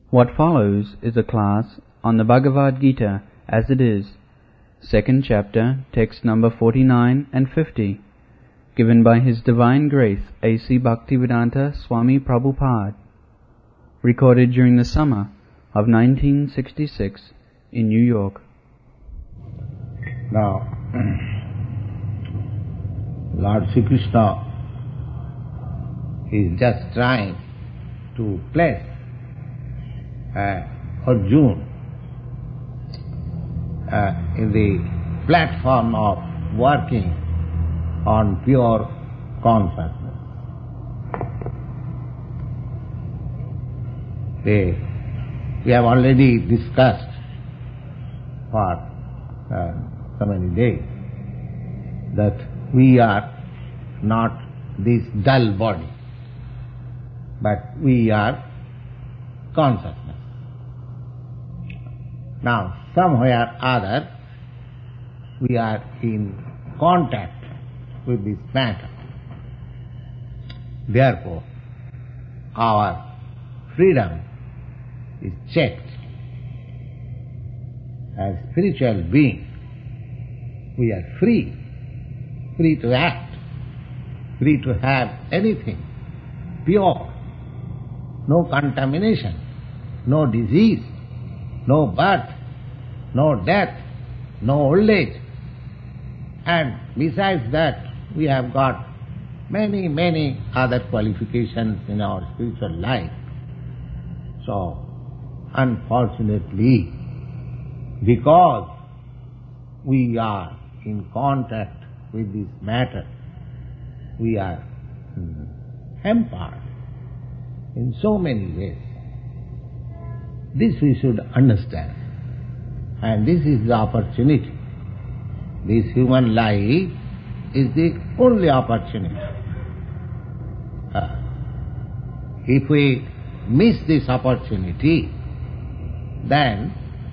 What follows is a class on the Bhagavad Gita as it is, second chapter, text number 49 and 50, given by His Divine Grace A.C. Bhaktivedanta Swami Prabhupada, recorded during the summer of 1966 in New York. Now, Lord Sri Krishna is just trying to place Arjuna in the platform of working on pure consciousness. We have already discussed for so many days that we are not this dull body, but we are consciousness. Now, somewhere or other, we are in contact with this matter. Therefore, our freedom is checked. As spiritual beings, we are free to act, free to have anything, pure, no contamination, no disease, no birth, no death, no old age. And besides that, we have got many other qualifications in our spiritual life. So, unfortunately, because we are in contact with this matter, we are hampered in so many ways. This we should understand. And this is the opportunity. This human life is the only opportunity. If we miss this opportunity, then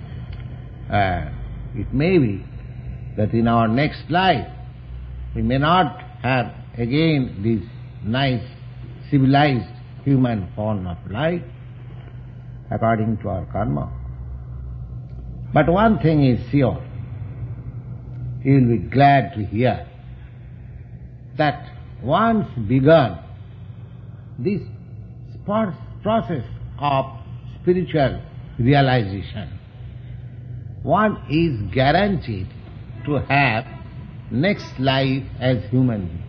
it may be that in our next life we may not have again this nice civilized human form of life according to our karma. But one thing is sure, you will be glad to hear that once begun this process of spiritual realization, one is guaranteed to have next life as human being.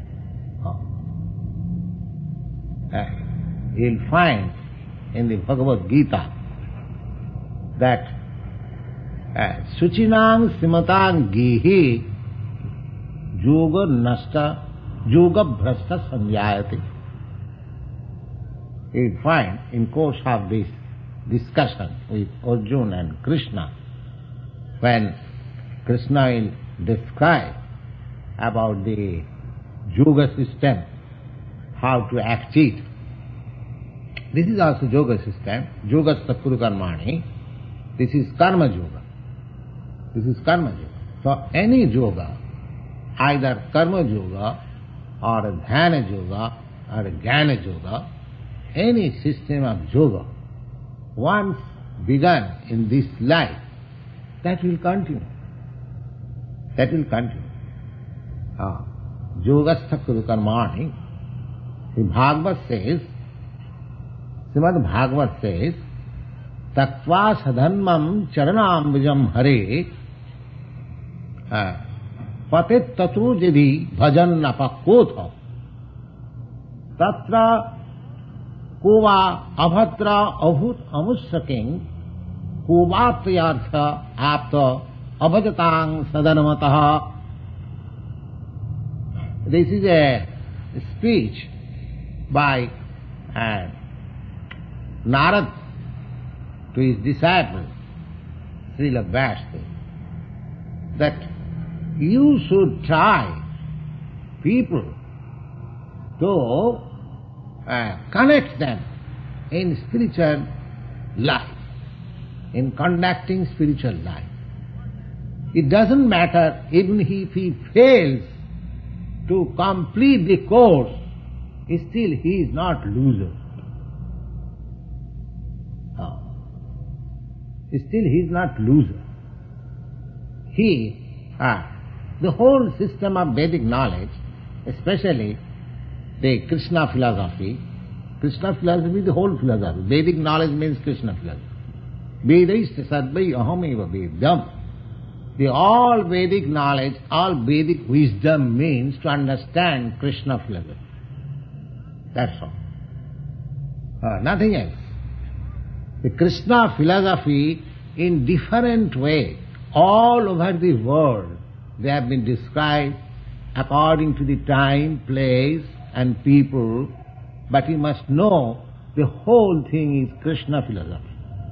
You'll find in the Bhagavad Gita that Suchinang Simatang Gihi Yoga Nasta Yoga Bhrasta Sanjayati. You'll find in course of this discussion with Arjuna and Krishna, when Krishna will describe about the yoga system, how to act it. This is also yoga system, Yogastha Kuru Karmani. This is karma yoga. This is karma yoga. So any yoga, either karma yoga or dhyana yoga or jnana yoga, any system of yoga, once begun in this life, that will continue. That will continue. Yogastha Kuru Karmani. The Bhagavad says, Srimad Bhagavad says, Tattva sadhanmam charanambujam hare patit tatu jidhi bhajan napakotha tatra kova abhatra avut amussaking kovatriyartha apta abhajatang sadanamataha. This is a speech by Narad to his disciple, Srila Vyasa, that you should try people to connect them in spiritual life, in conducting spiritual life. It doesn't matter even if he fails to complete the course, still he is not loser. still he is not loser. The whole system of Vedic knowledge, especially the Krishna philosophy, the whole philosophy. Vedic knowledge means Krishna philosophy. Vedaista sadvai ahameva vedam. The all Vedic knowledge, all Vedic wisdom means to understand Krishna philosophy. That's all. Nothing else. The Krishna philosophy in different ways, all over the world, they have been described according to the time, place and people, but you must know the whole thing is Krishna philosophy.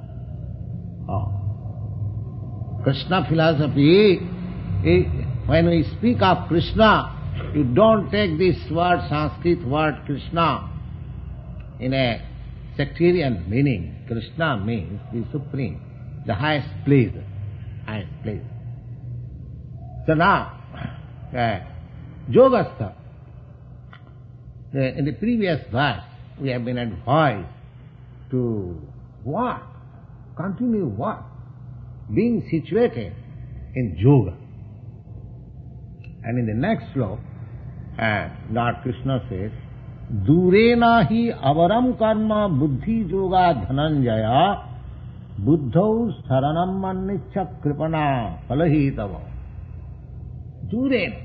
Krishna philosophy, when we speak of Krishna, you don't take this word, Sanskrit word Krishna, in a sectarian meaning. Krishna means the supreme, the highest pleasure, highest pleasure. So now, Yogastha, in the previous verse, we have been advised to what? Continue what? Being situated in yoga. And in the next sloka, Lord Krishna says, Durena hi avaram karma buddhi yoga dhananjaya buddhau saranam mannicha kripana palahitava. Durena.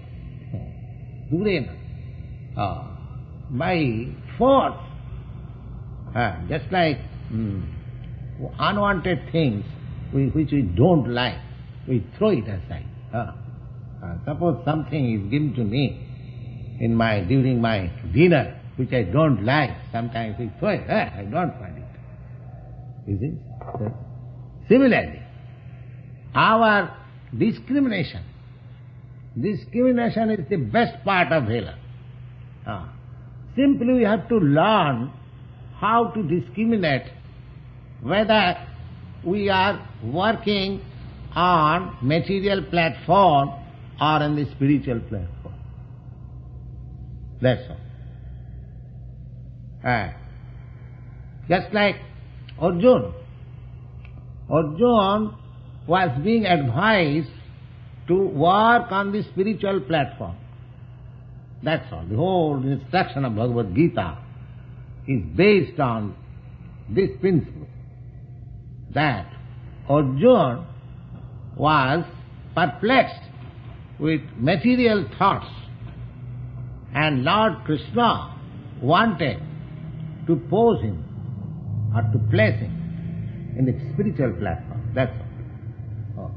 By force. Just like unwanted things which we don't like, we throw it aside. Suppose something is given to me during my dinner, which I don't like, sometimes we throw it. I don't find it. You see? Similarly, our discrimination is the best part of Veda. Simply we have to learn how to discriminate whether we are working on material platform or on the spiritual platform. That's all. Just like Arjuna was being advised to work on the spiritual platform. That's all. The whole instruction of Bhagavad Gita is based on this principle, that Arjuna was perplexed with material thoughts, and Lord Krishna wanted to pose him or to place him in the spiritual platform. That's all.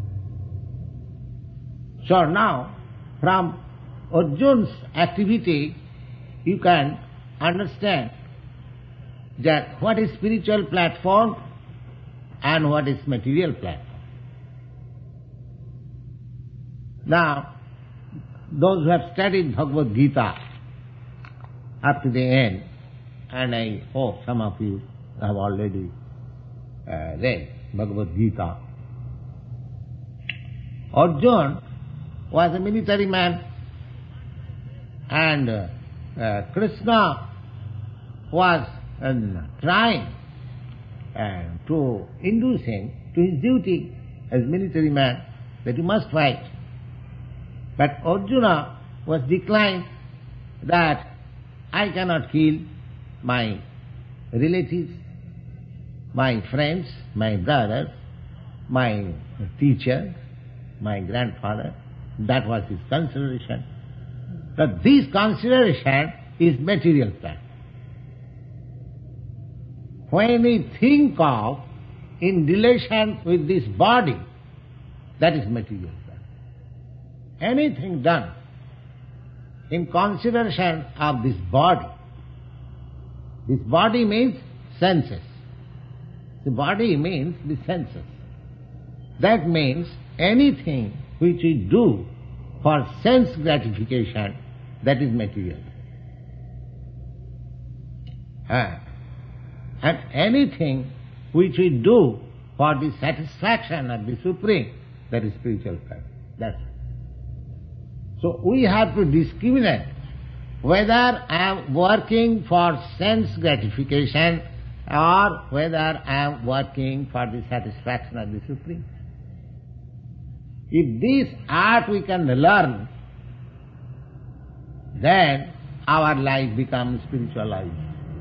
So now, from Arjuna's activity, you can understand that what is spiritual platform and what is material platform. Now, those who have studied Bhagavad Gita up to the end, and I hope some of you have already read Bhagavad Gita. Arjuna was a military man, and Krishna was trying to induce him to his duty as military man, that you must fight. But Arjuna was declined that I cannot kill my relatives, my friends, my brothers, my teacher, my grandfather. That was his consideration. But this consideration is material fact. When we think of in relation with this body, that is material fact. Anything done in consideration of this body means senses. The body means the senses. That means anything which we do for sense gratification, that is material. And anything which we do for the satisfaction of the Supreme, that is spiritual fact. That's it. So we have to discriminate whether I am working for sense gratification or whether I am working for the satisfaction of the Supreme. If this art we can learn, then our life becomes spiritual life.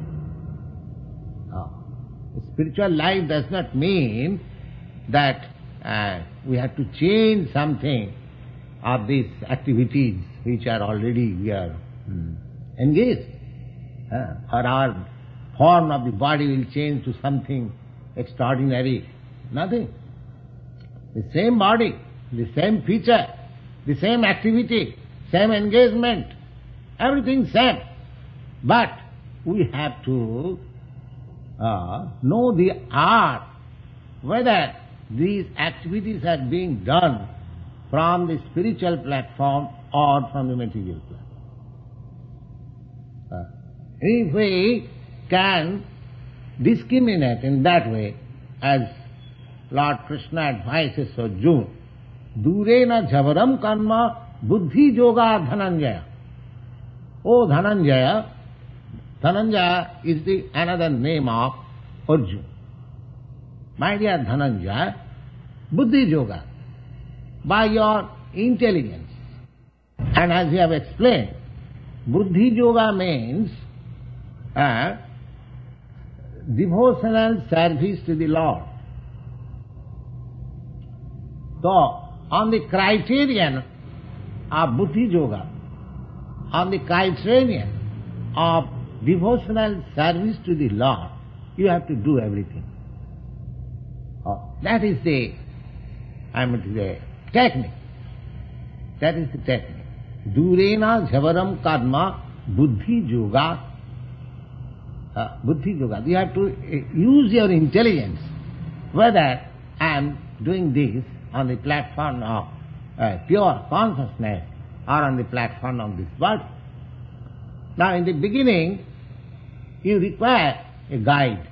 Spiritual life does not mean that we have to change something of these activities which are already we are engaged. Or our form of the body will change to something extraordinary. Nothing. The same body, the same feature, the same activity, same engagement, everything same. But we have to know the art, whether these activities are being done from the spiritual platform or from the material platform. If we can discriminate in that way, as Lord Krishna advises Arjuna, Durena jhavaram karma buddhi yoga dhananjaya. O Dhananjaya, Dhananjaya is the another name of Arjuna. My dear Dhananjaya, buddhi yoga, by your intelligence. And as we have explained, buddhi yoga means devotional service to the Lord. So, on the criterion of buddhi yoga, on the criterion of devotional service to the Lord, you have to do everything. That is the technique. That is the technique. Durena jhavaram karma buddhi yoga. Buddhi yoga. You have to use your intelligence, whether I am doing this on the platform of pure consciousness or on the platform of this body. Now in the beginning, you require a guide.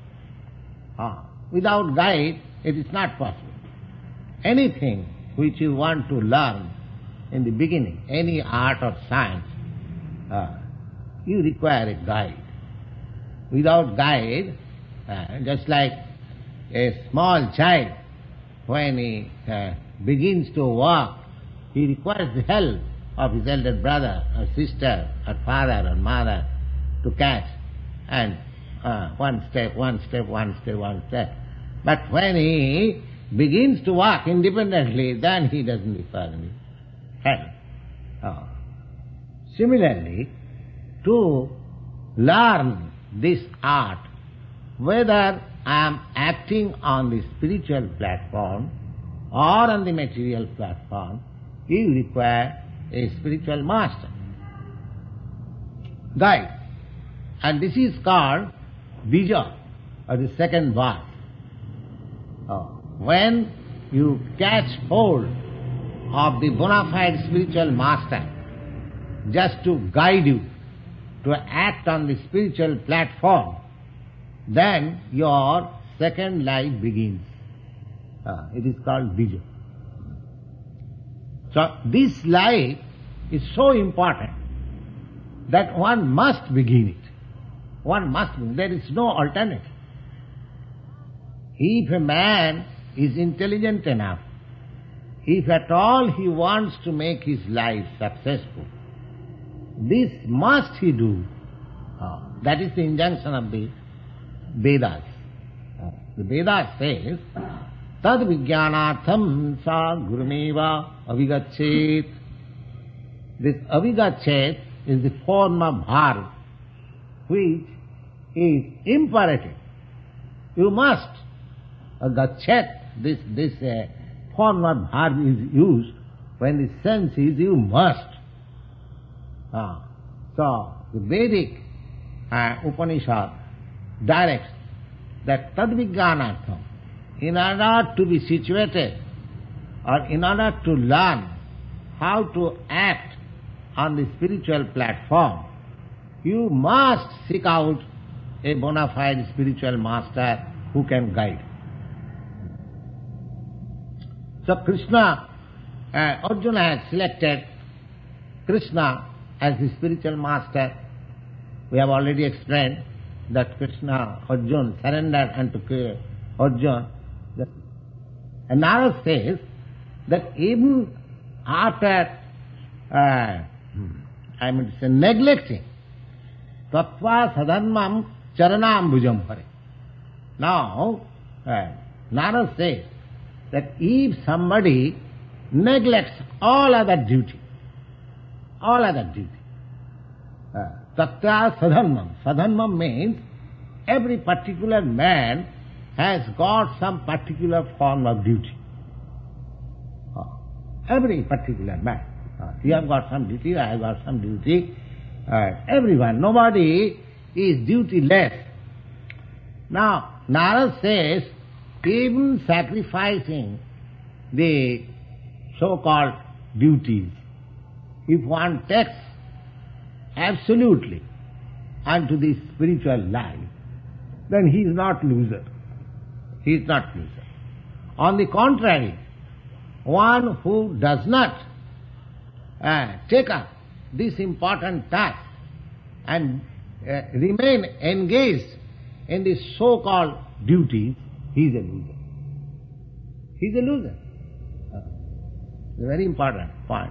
Without guide, it is not possible. Anything which you want to learn in the beginning, any art or science, you require a guide. Without guide, just like a small child, when he begins to walk, he requires the help of his elder brother or sister or father or mother to catch, and one step. But when he begins to walk independently, then he doesn't require any help. Similarly, to learn this art, whether I am acting on the spiritual platform or on the material platform, you require a spiritual master, guide. And this is called bija, or the second birth. When you catch hold of the bona fide spiritual master just to guide you to act on the spiritual platform, then your second life begins. It is called bija. So this life is so important that one must begin it. One must begin. There is no alternative. If a man is intelligent enough, if at all he wants to make his life successful, this must he do. That is the injunction of the Vedas. The Vedas says, Tad vijnanatham sa gurumeva avigachet. This avigachet is the form of bhar, which is imperative. You must. Gachet, this form of bhar is used when the sense is you must. So, the Vedic Upanishad directs that tadvijnanatham, in order to be situated or in order to learn how to act on the spiritual platform, you must seek out a bona fide spiritual master who can guide. So Krishna, Arjuna has selected Krishna as the spiritual master. We have already explained that Krishna, Arjuna, surrendered unto Arjuna. And Narada says that even after neglecting tattva sadharmam charanam bhujam hare. Now, Narada says that if somebody neglects all other duty, tattva sadharmam means every particular man has got some particular form of duty. Every particular man. You have got some duty, I have got some duty. Everyone, nobody is duty-less. Now, Narada says, even sacrificing the so-called duties, if one takes absolutely unto the spiritual life, then he is not loser. He is not loser. On the contrary, one who does not take up this important task and remain engaged in the so-called duties, he is a loser. He is a loser. It's a very important point.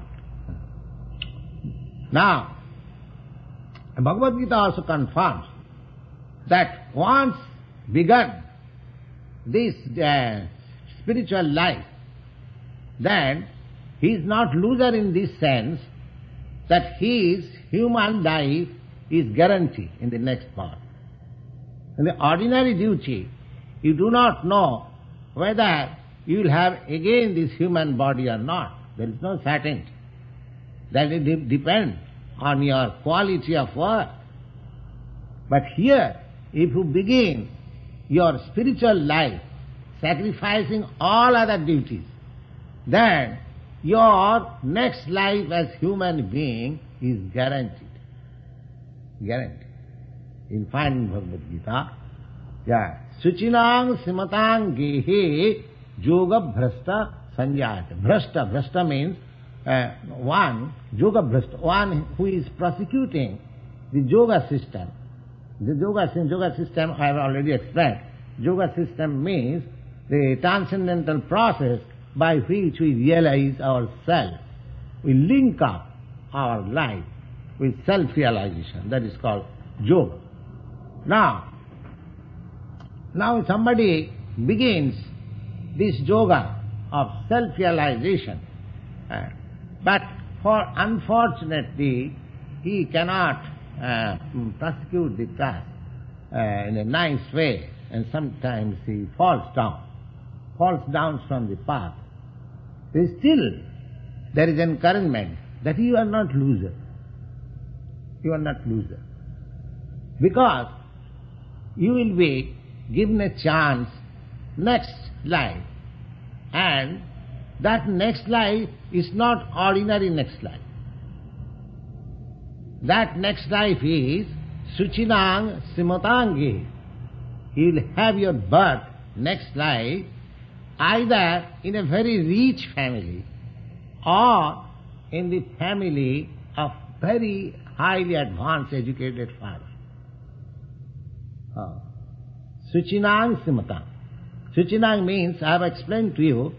Now, Bhagavad Gita also confirms that once begun this spiritual life, then he is not loser in this sense that his human life is guaranteed in the next birth. In the ordinary duty, you do not know whether you will have again this human body or not. There is no certainty. That it depends on your quality of work. But here, if you begin your spiritual life sacrificing all other duties, then your next life as human being is guaranteed. Guaranteed. You'll find in Bhagavad Gita, Suchinang simatang gehe yoga bhrasta sanjayate. Bhrasta means one, yoga bhrasta, one who is prosecuting the yoga system. The yoga system I have already explained. Yoga system means the transcendental process by which we realize ourselves. We link up our life with self-realization. That is called yoga. Now somebody begins this yoga of self-realization, but unfortunately he cannot prosecute the task in a nice way, and sometimes he falls down from the path. Still, there is encouragement that you are not loser. You are not loser. Because you will be given a chance next life, and that next life is not ordinary next life. That next life is Suchinang Simatangi. You will have your birth next life either in a very rich family or in the family of very highly advanced educated father. Suchinang Simatang. Suchinang means, I have explained to you,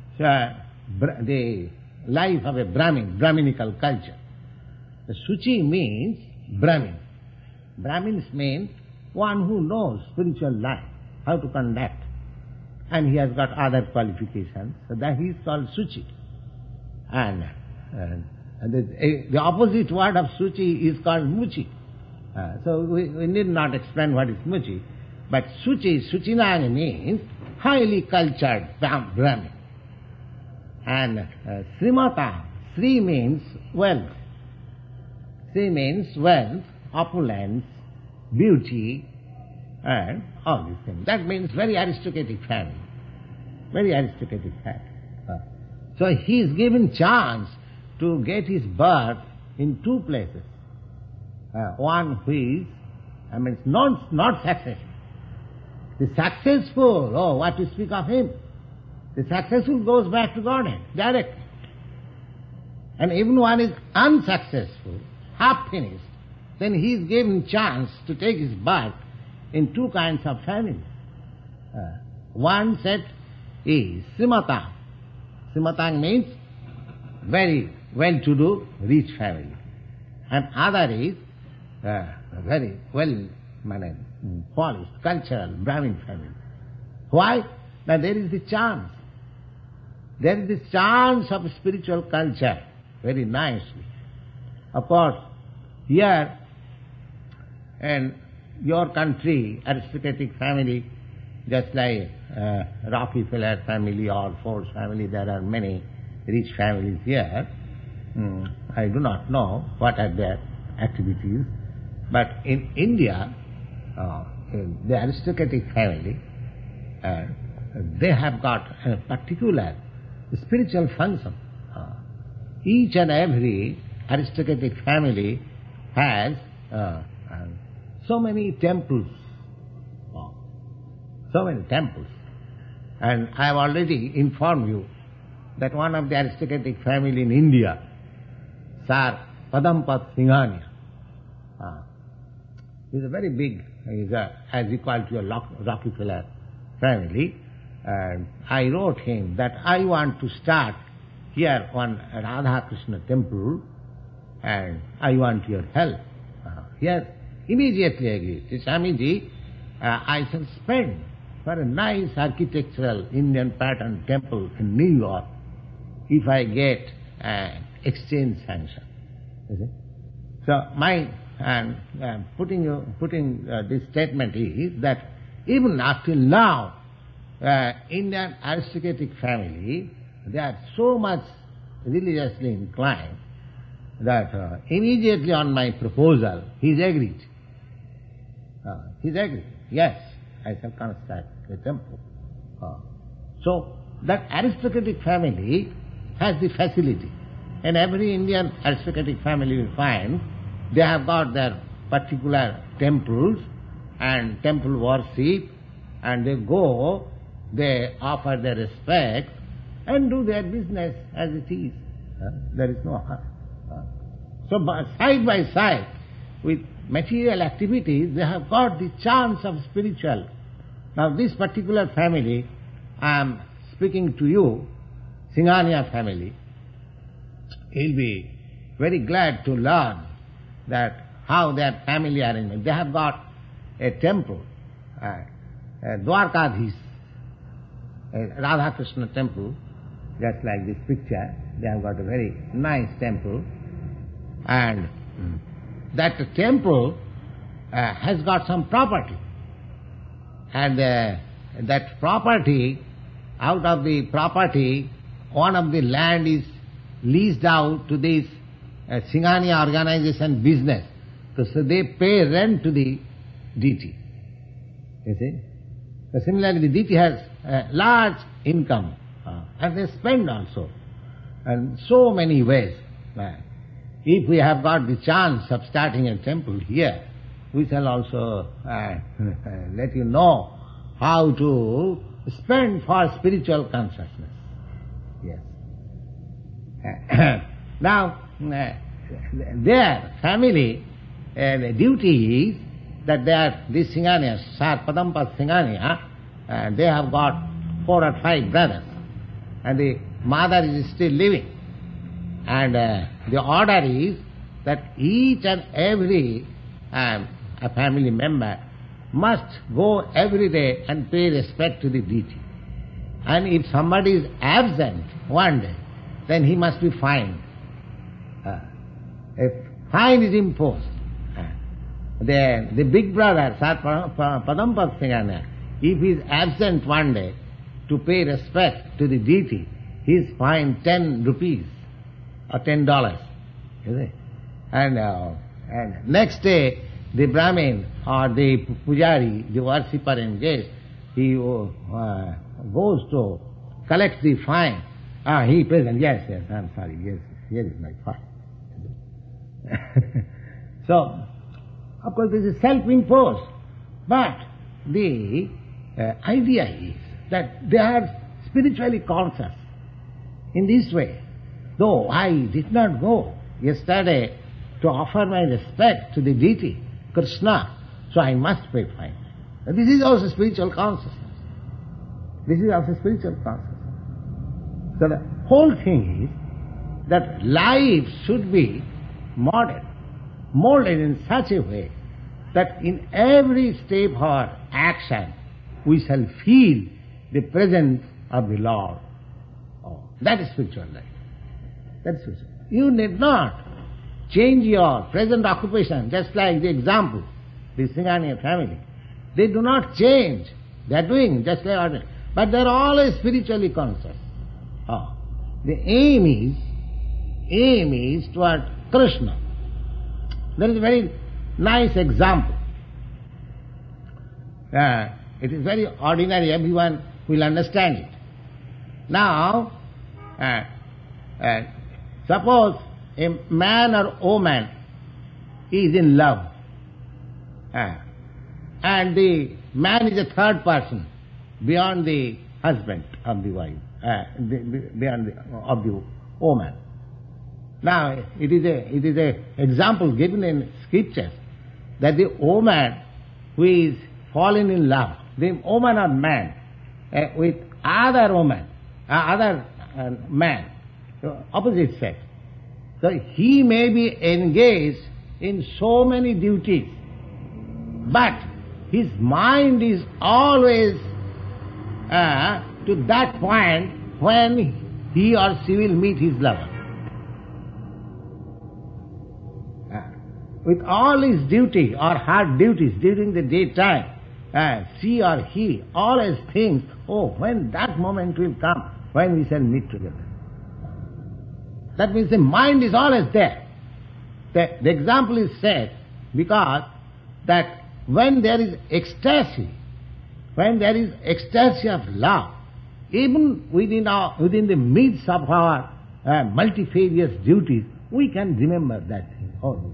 the life of a Brahminical culture. The Suchi means Brahmin. Brahmins mean one who knows spiritual life, how to conduct. And he has got other qualifications, so that he is called Suchi. And the opposite word of Suchi is called Muchi. So we need not explain what is Muchi. But Suchinang means highly cultured Brahmin. And Srimata, Sri means wealth. Sri means wealth, opulence, beauty, and all these things. That means very aristocratic family. Very aristocratic family. So he is given chance to get his birth in two places. One who is, not successful. The successful, what to speak of him? The successful goes back to Godhead directly. And even one is unsuccessful, half finished, then he is given chance to take his birth in two kinds of families. One set is Srimatang. Srimatang means very well-to-do, rich family. And other is very well-managed, polished, cultural, Brahmin family. Why? Now there is the chance. There is the chance of spiritual culture, very nicely. Of course, here in your country, aristocratic family, just like Rockefeller family or Ford family, there are many rich families here. I do not know what are their activities, but in India, in the aristocratic family, they have got a particular spiritual function. Each and every aristocratic family has so many temples. So many temples. And I have already informed you that one of the aristocratic family in India, Sir Padampat Singhania, is a very big, as equal to a Rockefeller family. And I wrote him that I want to start here one Radha Krishna temple and I want your help. Here immediately agreed. Swamiji, I shall spend for a nice architectural Indian pattern temple in New York if I get exchange sanction. So my putting this statement is that even up till now, Indian aristocratic family, they are so much religiously inclined that immediately on my proposal, he's agreed. He's agreed. Yes, I shall construct a temple. So that aristocratic family has the facility. In every Indian aristocratic family you find, they have got their particular temples and temple worship, and they go, they offer their respect and do their business as it is. There is no harm. So side by side with material activities, they have got the chance of spiritual. Now this particular family, I am speaking to you, Singhania family, he'll be very glad to learn that how their family arrangement. They have got a temple, Dwarkadhish, a Radha Krishna temple, just like this picture. They have got a very nice temple, and that temple has got some property, and that property, out of the property, one of the land is leased out to this Singhania organization business. So they pay rent to the deity. You see? So similarly, the deity has a large income, and they spend also, and so many ways. If we have got the chance of starting a temple here, we shall also let you know how to spend for spiritual consciousness. Yes. Now, their family, the duty is that they are, this Singhania, Sar Padampat Singhania, they have got 4 or 5 brothers, and the mother is still living. And the order is that each and every a family member must go every day and pay respect to the deity. And if somebody is absent one day, then he must be fined. A fine is imposed. The big brother, Sar Padampat Singhania, if he is absent one day to pay respect to the deity, he is fined 10 rupees or $10. You see? And next day, the Brahmin or the Pujari, the worshipper and guest, he goes to collect the fine. He present, yes, I'm sorry, yes, here is my fine. So, of course, this is self-imposed. But the idea is that they are spiritually conscious in this way. Though I did not go yesterday to offer my respect to the deity, Krishna, so I must pay fine. This is also spiritual consciousness. This is also spiritual consciousness. So the whole thing is that life should be molded in such a way that in every step of our action we shall feel the presence of the Lord. Oh, that is spiritual life. That is spiritual. You need not change your present occupation, just like the example, the Singhania family. They do not change. They are doing just like ordinary. But they are always spiritually conscious. Oh. The aim is toward Krishna. There is a very nice example. It is very ordinary, everyone will understand it. Now, suppose a man or woman is in love, and the man is a third person beyond the husband of the wife, beyond of the woman. Now, it is a example given in scriptures that the woman who is fallen in love, the woman or man, with other woman, other man, opposite sex. So he may be engaged in so many duties, but his mind is always to that point when he or she will meet his lover. With all his duty or her duties during the daytime, she or he always thinks, oh, when that moment will come, when we shall meet together. That means the mind is always there. The example is set because that when there is ecstasy of love, even within the midst of our multifarious duties, we can remember that thing always.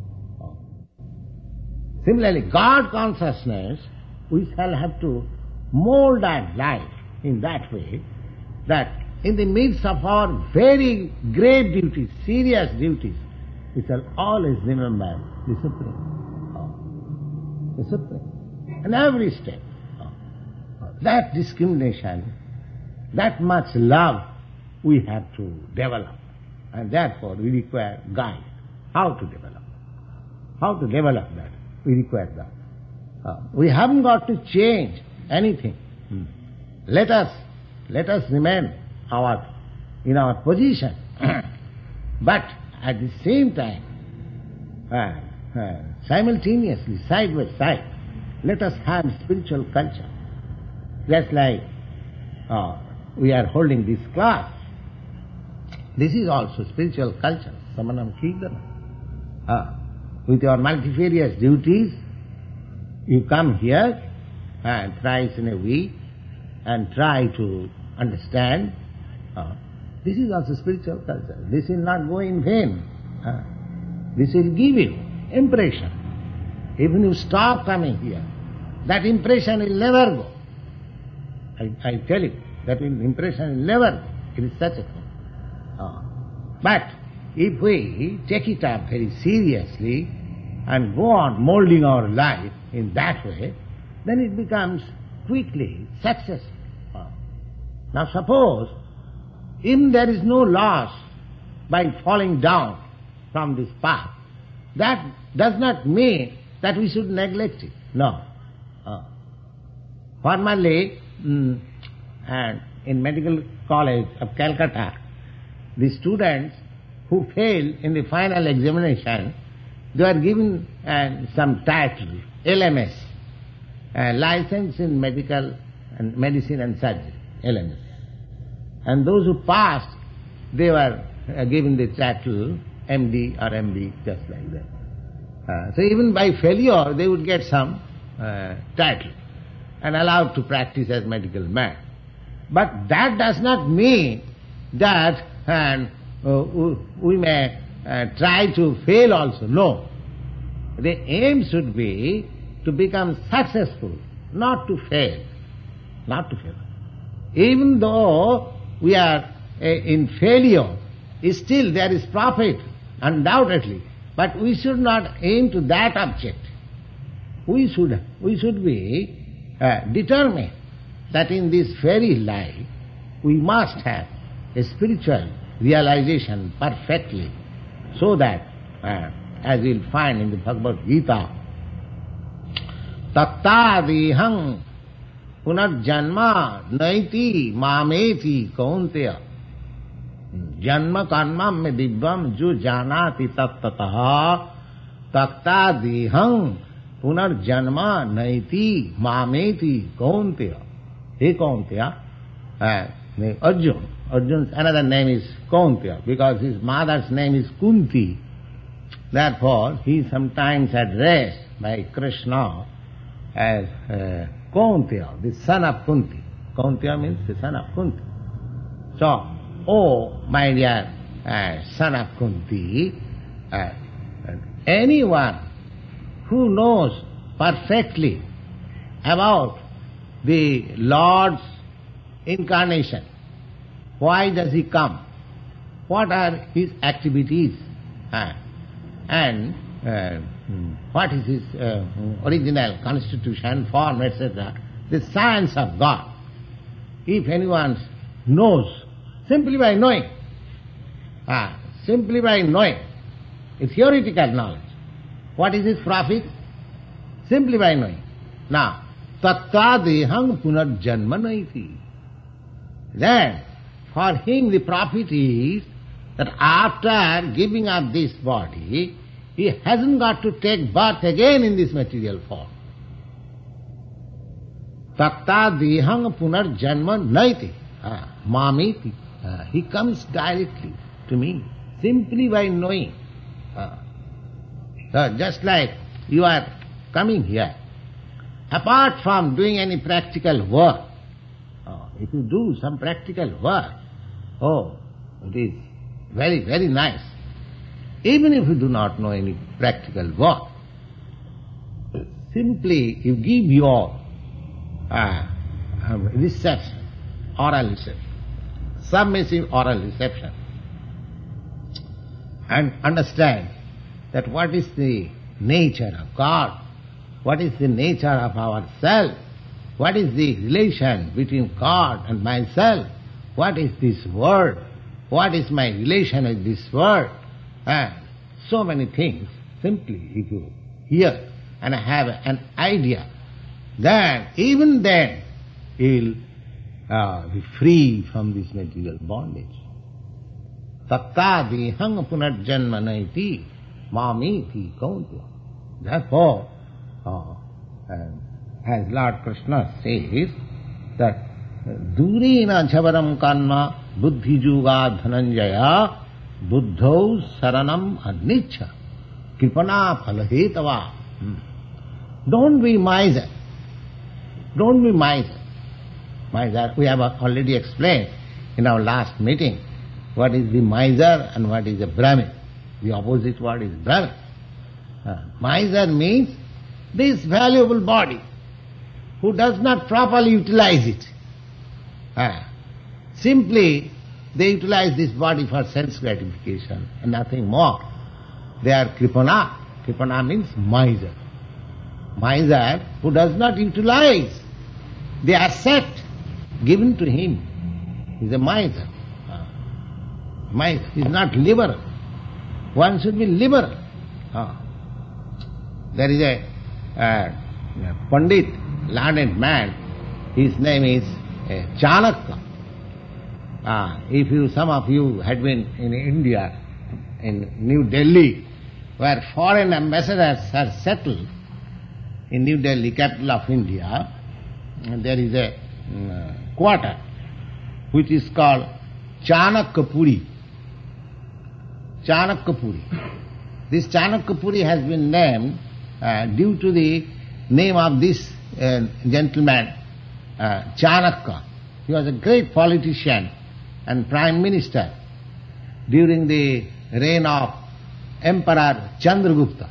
Similarly, God consciousness, we shall have to mold our life in that way that in the midst of our very grave duties, serious duties, we shall always remember the Supreme. The Supreme. And every step. That discrimination, that much love we have to develop. And therefore we require guide. How to develop? How to develop that? We require that. We haven't got to change anything. Let us remain in our position. But at the same time, simultaneously, side by side, let us have spiritual culture. Just like we are holding this class. This is also spiritual culture, Samanam Kirtana. With your multifarious duties, you come here thrice in a week and try to understand. This is also spiritual culture. This will not go in vain. This will give you impression. Even you stop coming here, that impression will never go. I tell you, that impression will never go. It is such a thing. But if we take it up very seriously and go on molding our life in that way, then it becomes quickly successful. Now suppose, if there is no loss by falling down from this path, that does not mean that we should neglect it. No. Formerly, and in Medical College of Calcutta, the students who failed in the final examination, they were given some title, LMS, License in Medicine and Surgery, LMS. And those who passed, they were given the title MD or MB, just like that. So even by failure, they would get some title and allowed to practice as medical man. But that does not mean that we may try to fail also. No. The aim should be to become successful, not to fail. Not to fail. Even though we are in failure, still there is profit, undoubtedly. But we should not aim to that object. We should be determined that in this very life we must have a spiritual realization perfectly, so that, as we'll find in the Bhagavad Gita, tattadihang punarjanma naiti mameti kaunteya janma karmam me divyam jo janati tattataha tattadihang punarjanma naiti mameti kaunteya. Hey Kaunteya, Arjun's another name is Kaunteya because his mother's name is Kunti. Therefore, he is sometimes addressed by Krishna as Kaunteya, the son of Kunti. Kaunteya means the son of Kunti. So, oh my dear son of Kunti, anyone who knows perfectly about the Lord's incarnation, why does he come? What are his activities? And what is his original constitution, form, etc. The science of God. If anyone knows, simply by knowing, a theoretical knowledge, what is his profit? Simply by knowing. Now, tattadehang punarjanma naiti. Then, for him the profit is that after giving up this body, he hasn't got to take birth again in this material form. Tattadehang punarjanma naiti. Mamiti. He comes directly to me, simply by knowing. So just like you are coming here, apart from doing any practical work, if you do some practical work, it is very, very nice. Even if you do not know any practical work, simply you give your reception, oral reception, submissive oral reception, and understand that what is the nature of God, what is the nature of ourself, what is the relation between God and myself, what is this world, what is my relation with this world, so many things. Simply if you hear and have an idea, then even then you'll be free from this material bondage. Tattadehang punarjanma naiti mamiti kaunteya. Therefore, as Lord Krishna says, that durena jhavaram kanma buddhi juga dhananjaya buddhau saranam adnicha kripana phalhetava. Don't be miser. Don't be miser. Miser, we have already explained in our last meeting what is the miser and what is the Brahmin. The opposite word is Brahmin. Miser means this valuable body, who does not properly utilize it. Simply they utilize this body for sense gratification and nothing more. They are kripana. Kripana means miser. Miser who does not utilize the asset given to him is a miser. Miser is not liberal. One should be liberal. There is a Pandit, learned man, his name is Chanakya. If some of you had been in India, in New Delhi, where foreign ambassadors are settled, in New Delhi, capital of India, there is a quarter which is called Chanakyapuri. Chanakyapuri. This Chanakyapuri has been named due to the name of this gentleman, Chanakya. He was a great politician and prime minister during the reign of Emperor Chandragupta.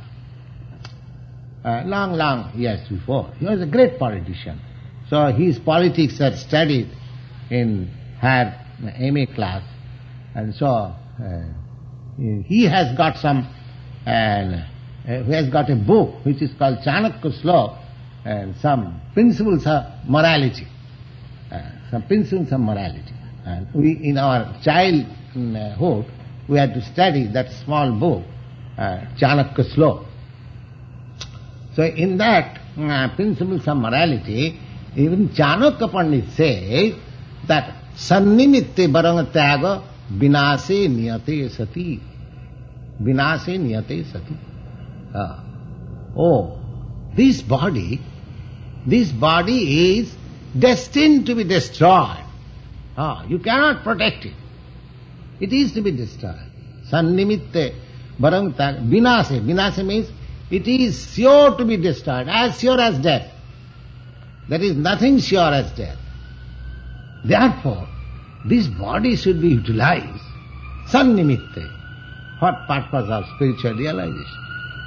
Long years before. He was a great politician. So his politics are studied in her MA class. And so he has got a book which is called Chanakya Slok, some principles of morality. Some principles of morality. And we, in our childhood, we had to study that small book, Chanakya Slok. So in that principles of morality, even Chanakya Pandit says that sannimitte barang tyaga vinase niyate sati. Vinase niyate sati. This body is destined to be destroyed. You cannot protect it. It is to be destroyed. Sannimitte barang tyaga vinase. Vinase means it is sure to be destroyed, as sure as death. There is nothing sure as death. Therefore, this body should be utilized, sannimitte, for purpose of spiritual realization.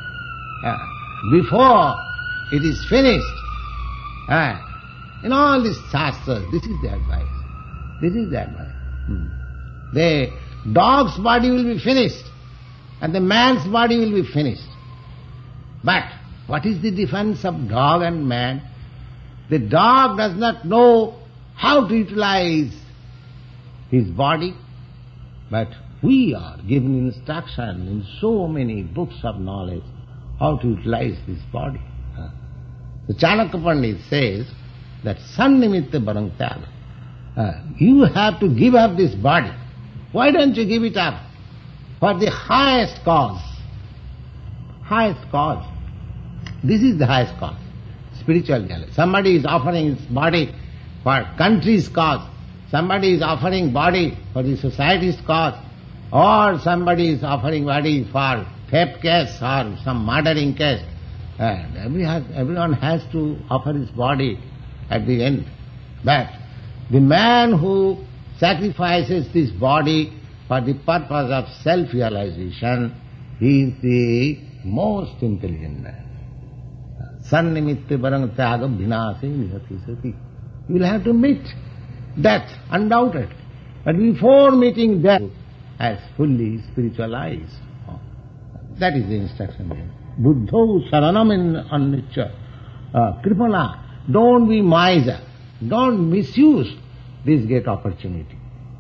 Before it is finished, in all these shastras, this is the advice. This is the advice. The dog's body will be finished, and the man's body will be finished. But what is the difference of dog and man? The dog does not know how to utilize his body, but we are given instruction in so many books of knowledge how to utilize this body. The Chanakya Pandit says that sannimitte barang tyaga. You have to give up this body. Why don't you give it up? For the highest cause. Highest cause. This is the highest cause. Spiritual realization. Somebody is offering his body for country's cause. Somebody is offering body for the society's cause. Or somebody is offering body for theft case or some murdering case. Everyone has to offer his body at the end. But the man who sacrifices this body for the purpose of self-realization, he is the most intelligent man. Sannimitte barang tyaga vinase nihati sati. You will have to meet death, undoubtedly. But before meeting death, as fully spiritualized. That is the instruction here. Buddho saranam in annicca. Kripana, don't be miser. Don't misuse this great opportunity.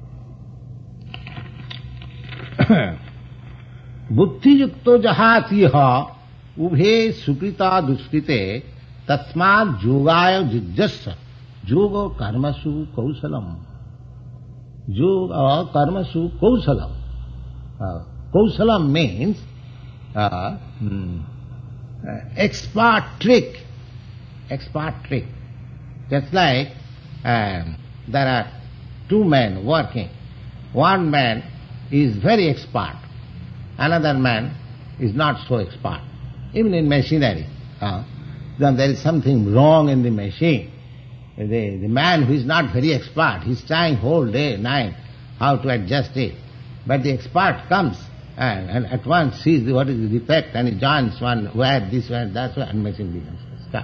Buddhi yukto jahatiha ubhe sukrita duskrite tasmad yogaya jijjassa yoga karmasu kausalam. Yoga karmasu kausalam. Kausalam means expert trick. Expert trick. Just like there are two men working. One man is very expert. Another man is not so expert. Even in machinery. Then there is something wrong in the machine. The man who is not very expert, he is trying whole day, night, how to adjust it. But the expert comes and at once sees what is the defect and he joins one where this one, that one, and machine becomes stuck.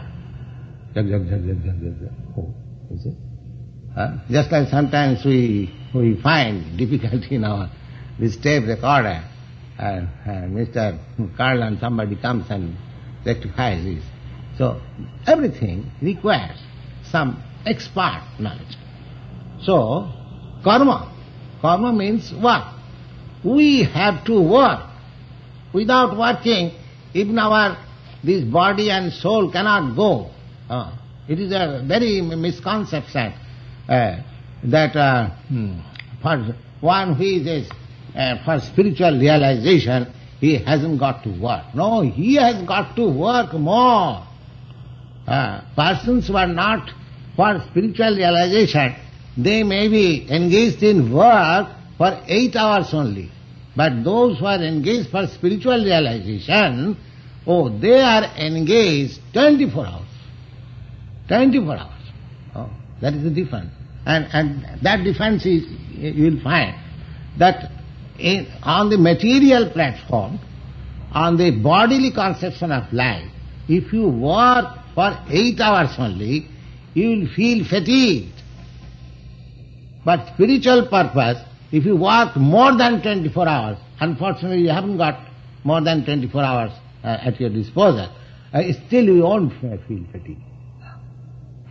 You see? Just like sometimes we find difficulty in our this tape recorder, and Mr. Carl and somebody comes and rectifies this. So everything requires some expert knowledge. So karma means work. We have to work. Without working, even this body and soul cannot go. It is a very misconception that for one who is for spiritual realization, he hasn't got to work. No, he has got to work more. Persons who are not for spiritual realization, they may be engaged in work for 8 hours only. But those who are engaged for spiritual realization, they are engaged 24 hours. 24 hours. That is the difference. And that difference is, you will find that on the material platform, on the bodily conception of life, if you work for 8 hours only, you will feel fatigued. But spiritual purpose, if you work more than 24 hours, unfortunately you haven't got more than 24 hours at your disposal, still you won't feel fatigue.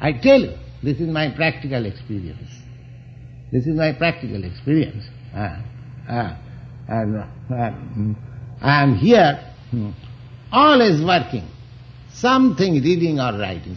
I tell you, this is my practical experience. This is my practical experience. And I am here, always working. Something reading or writing,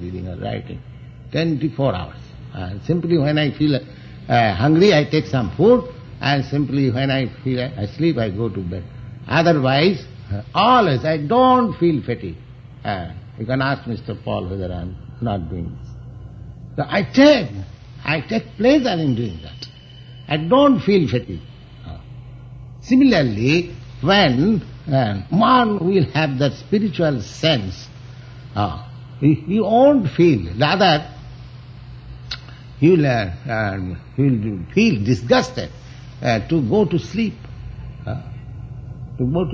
24 hours. Simply when I feel hungry, I take some food, and simply when I feel asleep, I go to bed. Otherwise, always, I don't feel fatigue. You can ask Mr. Paul whether I am not doing this. So I take pleasure in doing that. I don't feel fatigue. Similarly, when one will have that spiritual sense, he won't feel, rather he will feel disgusted to go to sleep. So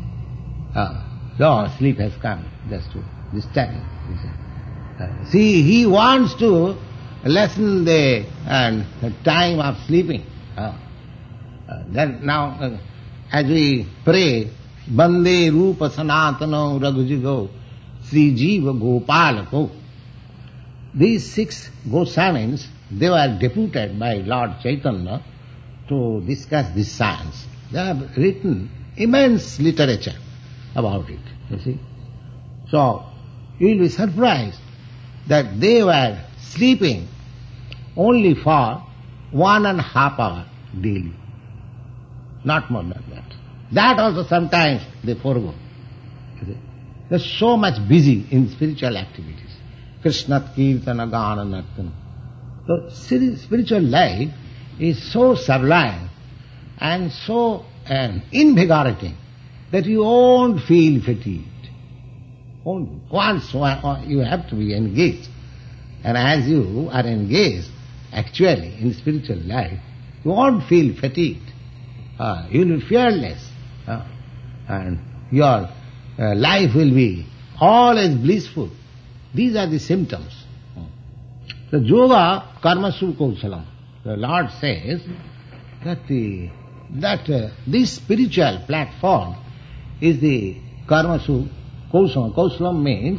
sleep has come just to disturb him. See, he wants to lessen the time of sleeping. Then now, as we pray, Bande Rupa Sanatano Raghujigo Sri Jiva Gopalako, these 6 Goswamis, they were deputed by Lord Chaitanya to discuss this science. They have written immense literature about it, you see. So, you will be surprised that they were sleeping only for 1.5 hours daily. Not more than that. That also sometimes they forego. They're so much busy in spiritual activities. Krishna Kirtana Gana Nartana. So spiritual life is so sublime and so invigorating that you won't feel fatigued. Once you have to be engaged. And as you are engaged actually in spiritual life, you won't feel fatigued. You will be fearless. And your life will be always blissful. These are the symptoms. The yoga karmasu kausalam. The Lord says that this spiritual platform is the karmasu kausalam. Kausalam means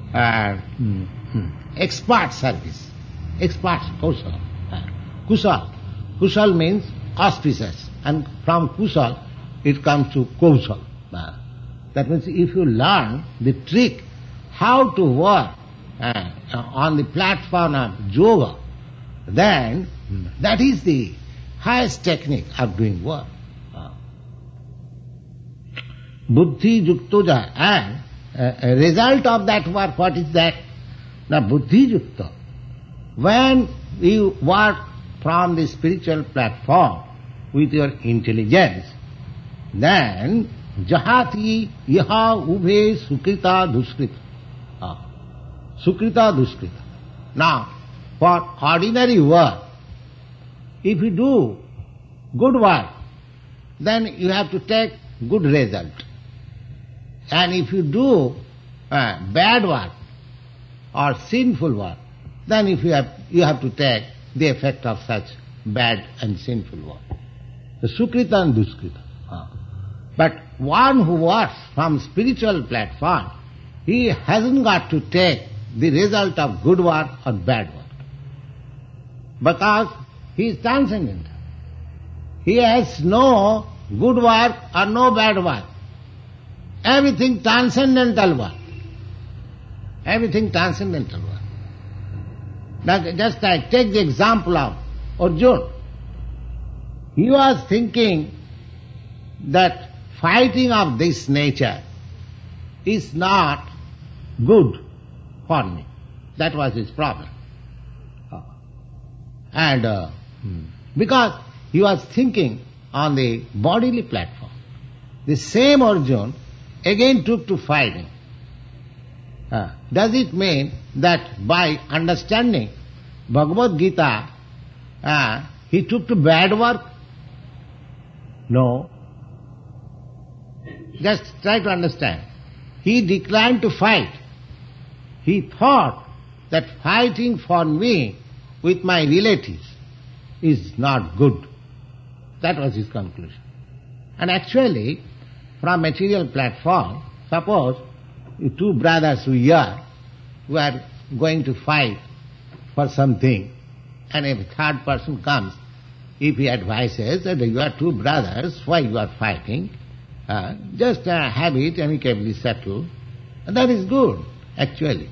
expert service. Expert kausalam. Kusal. Kusal means auspicious. And from kusal it comes to kausal. That means if you learn the trick how to work on the platform of yoga, then that is the highest technique of doing work. Buddhi yuktoja, and a result of that work, what is that? Now buddhi yukta, when you work from the spiritual platform with your intelligence, then jahati yaha ube sukrita duskrita. Sukrita duskrita. Now, for ordinary work, if you do good work, then you have to take good result. And if you do bad work or sinful work, then if you have to take the effect of such bad and sinful work. The sukrita and duskrita. But one who works from spiritual platform, he hasn't got to take the result of good work or bad work. Because he is transcendental. He has no good work or no bad work. Everything transcendental work. Everything transcendental work. Now just I take the example of Arjuna. He was thinking that fighting of this nature is not good for me. That was his problem. And because he was thinking on the bodily platform, the same Arjuna again took to fighting. Does it mean that by understanding Bhagavad Gita, he took to bad work? No. Just try to understand. He declined to fight. He thought that fighting for me with my relatives is not good. That was his conclusion. And actually, from material platform, suppose 2 brothers who are going to fight for something, and a third person comes, if he advises that you are two brothers, why you are fighting, just have it amicably settled, that is good, actually.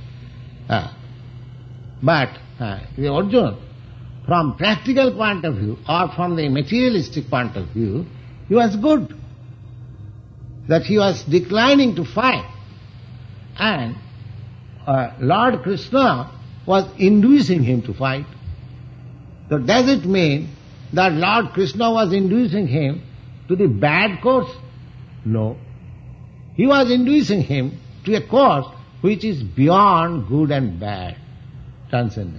But the Arjuna, from practical point of view or from the materialistic point of view, he was good. That he was declining to fight. And Lord Krishna was inducing him to fight. So does it mean that Lord Krishna was inducing him to the bad course? No. He was inducing him to a course which is beyond good and bad, transcendent.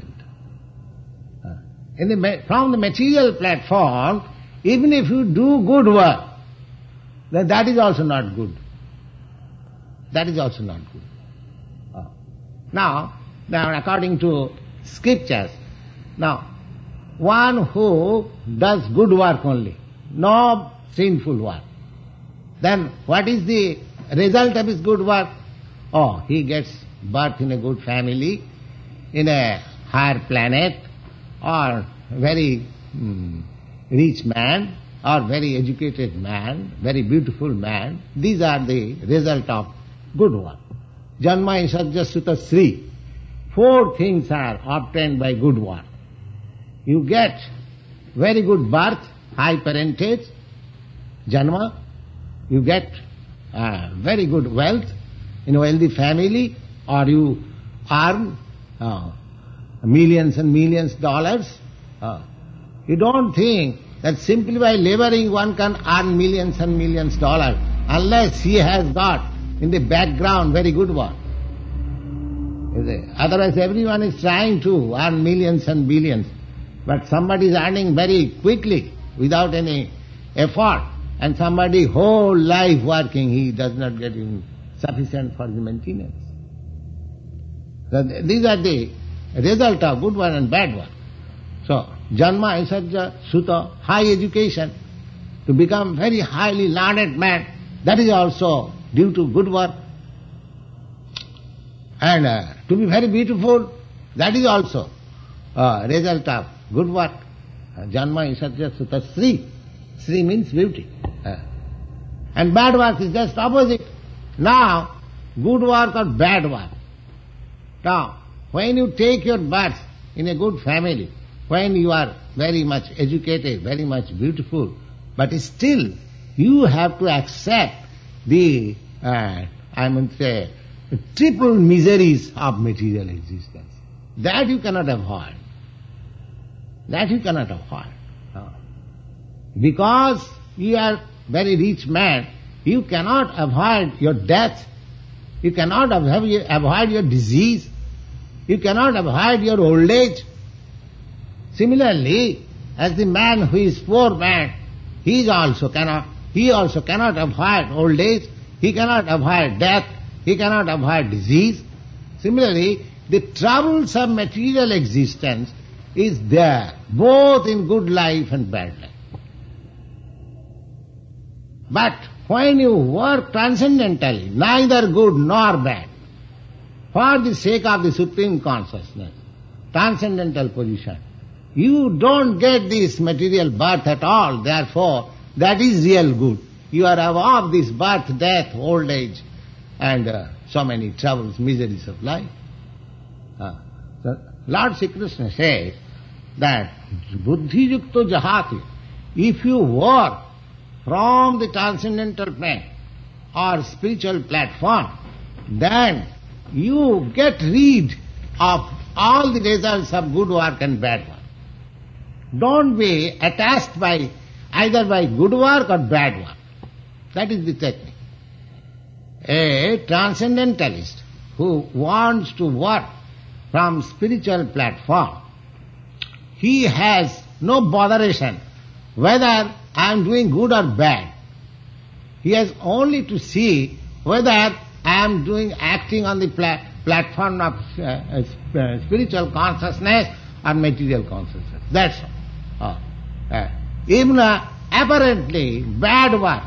From the material platform, even if you do good work, then that is also not good. That is also not good. Now, according to scriptures, now, one who does good work only, no sinful work, then what is the result of his good work? Oh, he gets birth in a good family, in a higher planet, or very rich man, or very educated man, very beautiful man. These are the result of good work. Janma Isajya Sutta Sri. 4 things are obtained by good work. You get very good birth, high parentage, Janma. You get very good wealth in a wealthy family, or you earn millions and millions of dollars. You don't think that simply by laboring one can earn millions and millions of dollars, unless he has got in the background very good work. Otherwise everyone is trying to earn millions and billions, but somebody is earning very quickly without any effort, and somebody whole life working, he does not get in sufficient for the maintenance. So these are the result of good work and bad work. So, Janma Isajya Sutta, high education, to become very highly learned man, that is also due to good work. And to be very beautiful, that is also result of good work. Janma Isajya Sutta Sri. Sri means beauty. And bad work is just opposite. Now, good work or bad work. Now, when you take your birth in a good family, when you are very much educated, very much beautiful, but still you have to accept the, triple miseries of material existence. That you cannot avoid. That you cannot avoid. Because you are very rich man, you cannot avoid your death, you cannot avoid your disease, you cannot avoid your old age. Similarly, as the man who is poor man, he also cannot avoid old age, he cannot avoid death, he cannot avoid disease. Similarly, the troubles of material existence is there, both in good life and bad life. But when you work transcendentally, neither good nor bad, for the sake of the Supreme Consciousness, transcendental position, you don't get this material birth at all, therefore that is real good. You are above this birth, death, old age, and so many troubles, miseries of life. So Lord Sri Krishna says that buddhi yukto jahati, if you work from the transcendental plane or spiritual platform, then you get rid of all the results of good work and bad work. Don't be attached by either by good work or bad work. That is the technique. A transcendentalist who wants to work from spiritual platform, he has no botheration whether I am doing good or bad. He has only to see whether I am acting on the platform of spiritual consciousness or material consciousness. That's all. Even apparently bad work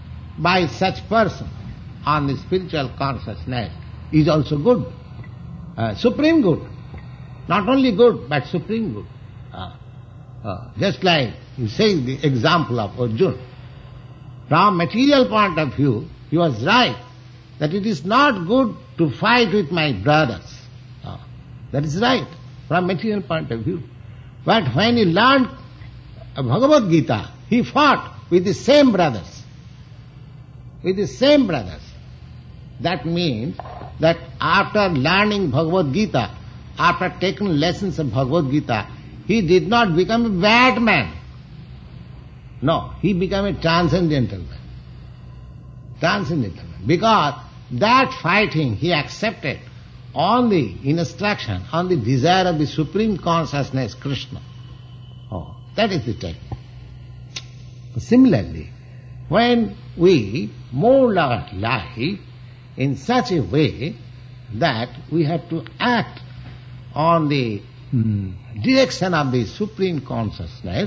by such person on the spiritual consciousness is also good. Supreme good. Not only good, but supreme good. Just like you say the example of Arjuna. From material point of view, he was right that it is not good to fight with my brothers. That is right from material point of view. But when he learned Bhagavad Gita, he fought with the same brothers. With the same brothers. That means that after learning Bhagavad Gita, after taking lessons of Bhagavad Gita, he did not become a bad man. No, he became a transcendental man. Transcendental man. Because that fighting he accepted on the instruction, on the desire of the Supreme Consciousness, Krishna. That is the technique. Similarly, when we mold our life in such a way that we have to act on the direction of the Supreme Consciousness,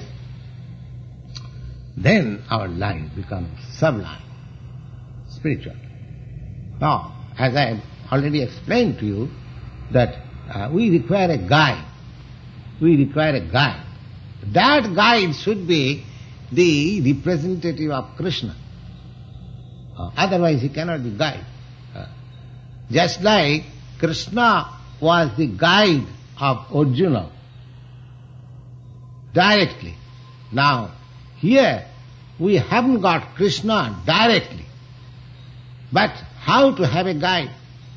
then our life becomes sublime, spiritual. Now, as I have already explained to you, that we require a guide. We require a guide. That guide should be the representative of Krishna. Otherwise he cannot be guide. Just like Krishna was the guide of Arjuna directly. Now, here we haven't got Krishna directly. But how to have a guide?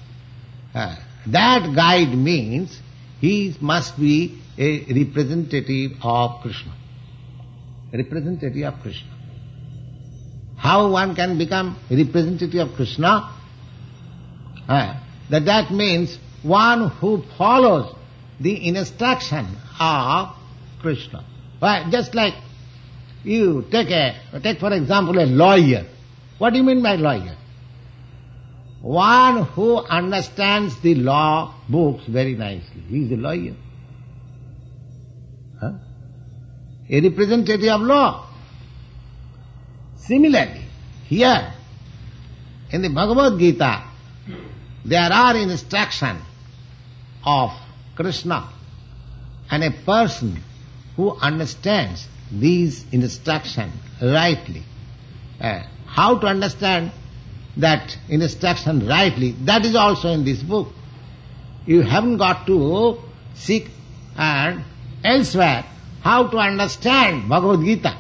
That guide means he must be a representative of Krishna. A representative of Krishna. How one can become a representative of Krishna? That means one who follows the instruction of Krishna. Just like you take for example a lawyer. What do you mean by lawyer? One who understands the law books very nicely. He is a lawyer. A representative of law. Similarly, here in the Bhagavad Gita, there are instructions of Krishna, and a person who understands these instructions rightly. How to understand that instruction rightly, that is also in this book. You haven't got to seek and elsewhere how to understand Bhagavad Gita.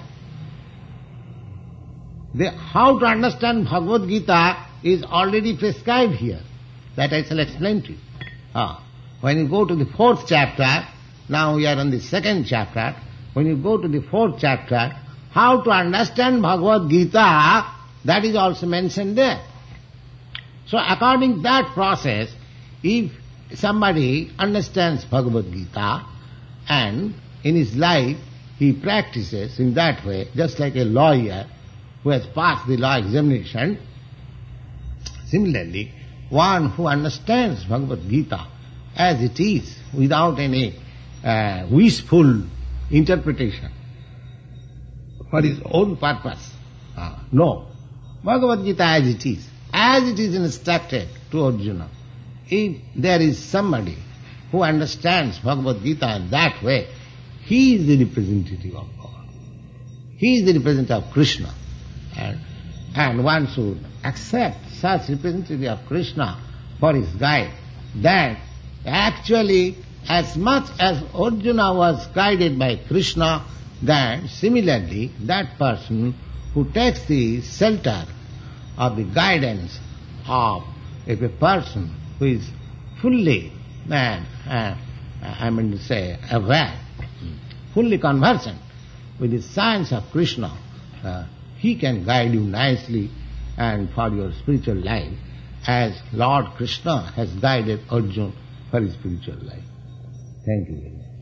How to understand Bhagavad Gita is already prescribed here. That I shall explain to you. When you go to the 4th chapter, now we are on the 2nd chapter, when you go to the 4th chapter, how to understand Bhagavad Gita, that is also mentioned there. So according to that process, if somebody understands Bhagavad Gita and in his life he practices in that way, just like a lawyer who has passed the law examination, similarly, one who understands Bhagavad Gita as it is, without any wishful interpretation for his own purpose. No. Bhagavad Gita as it is instructed to Arjuna. If there is somebody who understands Bhagavad Gita in that way, he is the representative of God. He is the representative of Krishna. And one should accept such representative of Krishna for his guide. That actually, as much as Arjuna was guided by Krishna, then similarly that person who takes the shelter of the guidance of a person who is fully aware, fully conversant with the science of Krishna, he can guide you nicely and for your spiritual life, as Lord Krishna has guided Arjuna for his spiritual life. Thank you very much.